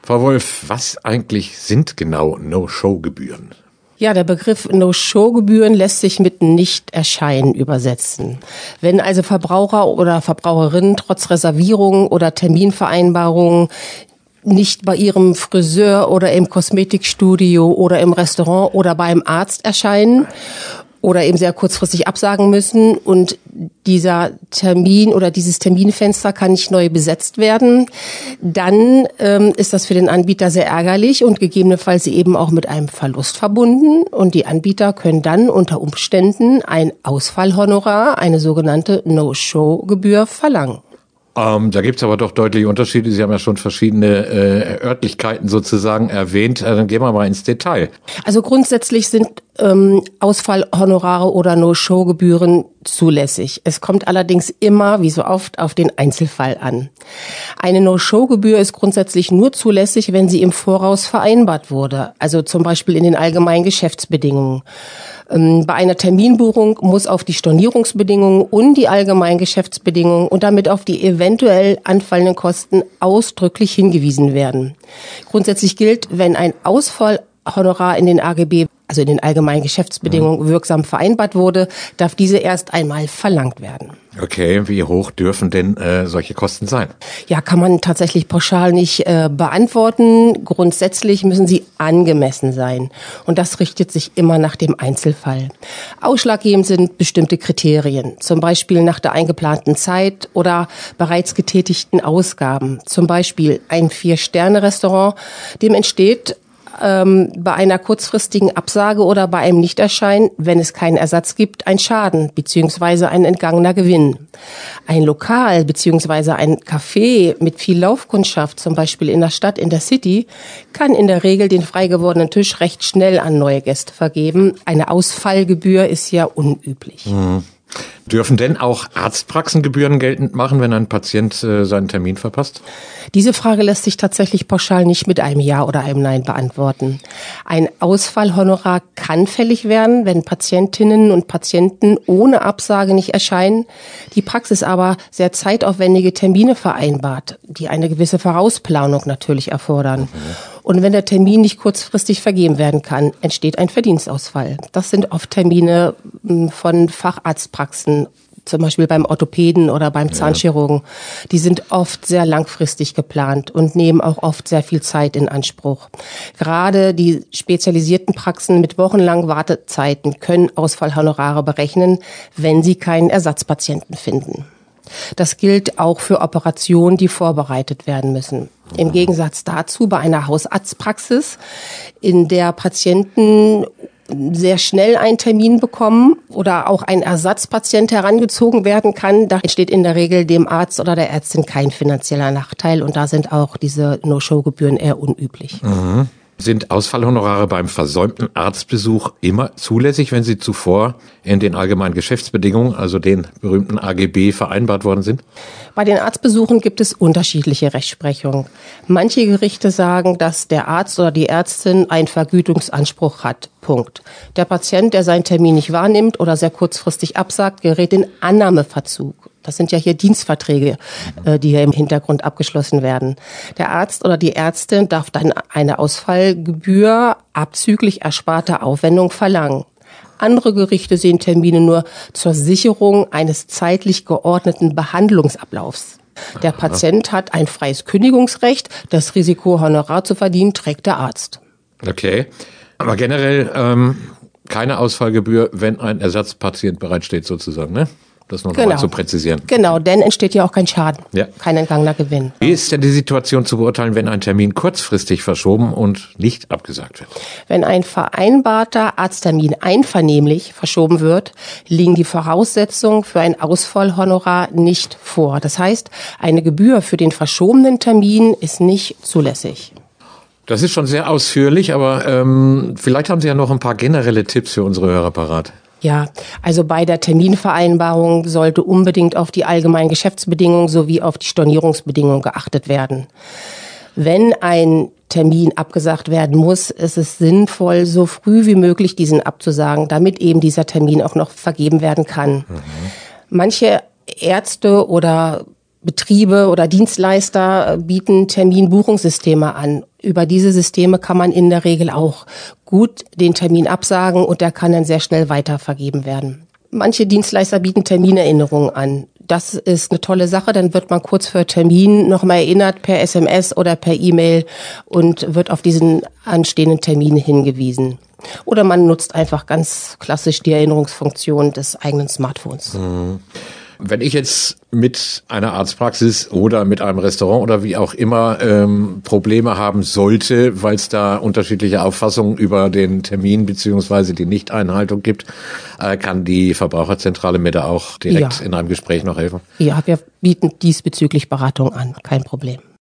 Frau Wolf, was eigentlich sind genau No-Show-Gebühren? Ja, der Begriff No-Show-Gebühren lässt sich mit Nicht-Erscheinen übersetzen. Wenn also Verbraucher oder Verbraucherinnen trotz Reservierung oder Terminvereinbarungen nicht bei ihrem Friseur oder im Kosmetikstudio oder im Restaurant oder beim Arzt erscheinen oder eben sehr kurzfristig absagen müssen und dieser Termin oder dieses Terminfenster kann nicht neu besetzt werden, dann ist das für den Anbieter sehr ärgerlich und gegebenenfalls eben auch mit einem Verlust verbunden. Und die Anbieter können dann unter Umständen ein Ausfallhonorar, eine sogenannte No-Show-Gebühr verlangen. Da gibt's aber doch deutliche Unterschiede. Sie haben ja schon verschiedene Örtlichkeiten sozusagen erwähnt. Dann gehen wir mal ins Detail. Also grundsätzlich sind Ausfallhonorare oder No-Show-Gebühren zulässig. Es kommt allerdings immer, wie so oft, auf den Einzelfall an. Eine No-Show-Gebühr ist grundsätzlich nur zulässig, wenn sie im Voraus vereinbart wurde. Also zum Beispiel in den allgemeinen Geschäftsbedingungen. Bei einer Terminbuchung muss auf die Stornierungsbedingungen und die allgemeinen Geschäftsbedingungen und damit auf die eventuell anfallenden Kosten ausdrücklich hingewiesen werden. Grundsätzlich gilt, wenn ein Ausfallhonorar in den AGB, also in den allgemeinen Geschäftsbedingungen, wirksam vereinbart wurde, darf diese erst einmal verlangt werden. Okay, wie hoch dürfen denn solche Kosten sein? Ja, kann man tatsächlich pauschal nicht beantworten. Grundsätzlich müssen sie angemessen sein. Und das richtet sich immer nach dem Einzelfall. Ausschlaggebend sind bestimmte Kriterien, zum Beispiel nach der eingeplanten Zeit oder bereits getätigten Ausgaben. Zum Beispiel ein 4-Sterne-Restaurant, dem entsteht bei einer kurzfristigen Absage oder bei einem Nichterscheinen, wenn es keinen Ersatz gibt, ein Schaden bzw. ein entgangener Gewinn. Ein Lokal bzw. ein Café mit viel Laufkundschaft, zum Beispiel in der Stadt, in der City, kann in der Regel den frei gewordenen Tisch recht schnell an neue Gäste vergeben. Eine Ausfallgebühr ist ja unüblich. Mhm. Dürfen denn auch Arztpraxen Gebühren geltend machen, wenn ein Patient seinen Termin verpasst? Diese Frage lässt sich tatsächlich pauschal nicht mit einem Ja oder einem Nein beantworten. Ein Ausfallhonorar kann fällig werden, wenn Patientinnen und Patienten ohne Absage nicht erscheinen, die Praxis aber sehr zeitaufwendige Termine vereinbart, die eine gewisse Vorausplanung natürlich erfordern. Und wenn der Termin nicht kurzfristig vergeben werden kann, entsteht ein Verdienstausfall. Das sind oft Termine von Facharztpraxen, zum Beispiel beim Orthopäden oder beim Zahnchirurgen. Die sind oft sehr langfristig geplant und nehmen auch oft sehr viel Zeit in Anspruch. Gerade die spezialisierten Praxen mit wochenlangen Wartezeiten können Ausfallhonorare berechnen, wenn sie keinen Ersatzpatienten finden. Das gilt auch für Operationen, die vorbereitet werden müssen. Im Gegensatz dazu bei einer Hausarztpraxis, in der Patienten sehr schnell einen Termin bekommen oder auch ein Ersatzpatient herangezogen werden kann, da entsteht in der Regel dem Arzt oder der Ärztin kein finanzieller Nachteil und da sind auch diese No-Show-Gebühren eher unüblich. Mhm. Sind Ausfallhonorare beim versäumten Arztbesuch immer zulässig, wenn sie zuvor in den allgemeinen Geschäftsbedingungen, also den berühmten AGB, vereinbart worden sind? Bei den Arztbesuchen gibt es unterschiedliche Rechtsprechung. Manche Gerichte sagen, dass der Arzt oder die Ärztin einen Vergütungsanspruch hat. Punkt. Der Patient, der seinen Termin nicht wahrnimmt oder sehr kurzfristig absagt, gerät in Annahmeverzug. Das sind ja hier Dienstverträge, die hier im Hintergrund abgeschlossen werden. Der Arzt oder die Ärztin darf dann eine Ausfallgebühr abzüglich ersparter Aufwendung verlangen. Andere Gerichte sehen Termine nur zur Sicherung eines zeitlich geordneten Behandlungsablaufs. Der Patient hat ein freies Kündigungsrecht, das Risiko, Honorar zu verdienen, trägt der Arzt. Okay, aber generell keine Ausfallgebühr, wenn ein Ersatzpatient bereitsteht sozusagen, ne? Das noch mal zu präzisieren. Genau, denn entsteht ja auch kein Schaden, kein entgangener Gewinn. Wie ist denn die Situation zu beurteilen, wenn ein Termin kurzfristig verschoben und nicht abgesagt wird? Wenn ein vereinbarter Arzttermin einvernehmlich verschoben wird, liegen die Voraussetzungen für ein Ausfallhonorar nicht vor. Das heißt, eine Gebühr für den verschobenen Termin ist nicht zulässig. Das ist schon sehr ausführlich, aber vielleicht haben Sie ja noch ein paar generelle Tipps für unsere Hörer parat. Ja, also bei der Terminvereinbarung sollte unbedingt auf die allgemeinen Geschäftsbedingungen sowie auf die Stornierungsbedingungen geachtet werden. Wenn ein Termin abgesagt werden muss, ist es sinnvoll, so früh wie möglich diesen abzusagen, damit eben dieser Termin auch noch vergeben werden kann. Manche Ärzte oder Betriebe oder Dienstleister bieten Terminbuchungssysteme an. Über diese Systeme kann man in der Regel auch gut den Termin absagen und der kann dann sehr schnell weitervergeben werden. Manche Dienstleister bieten Terminerinnerungen an. Das ist eine tolle Sache, dann wird man kurz vor Termin nochmal erinnert per SMS oder per E-Mail und wird auf diesen anstehenden Termin hingewiesen. Oder man nutzt einfach ganz klassisch die Erinnerungsfunktion des eigenen Smartphones. Wenn ich jetzt mit einer Arztpraxis oder mit einem Restaurant oder wie auch immer Probleme haben sollte, weil es da unterschiedliche Auffassungen über den Termin beziehungsweise die Nichteinhaltung gibt, kann die Verbraucherzentrale mir da auch direkt in einem Gespräch noch helfen? Ja, wir bieten diesbezüglich Beratung an, kein Problem.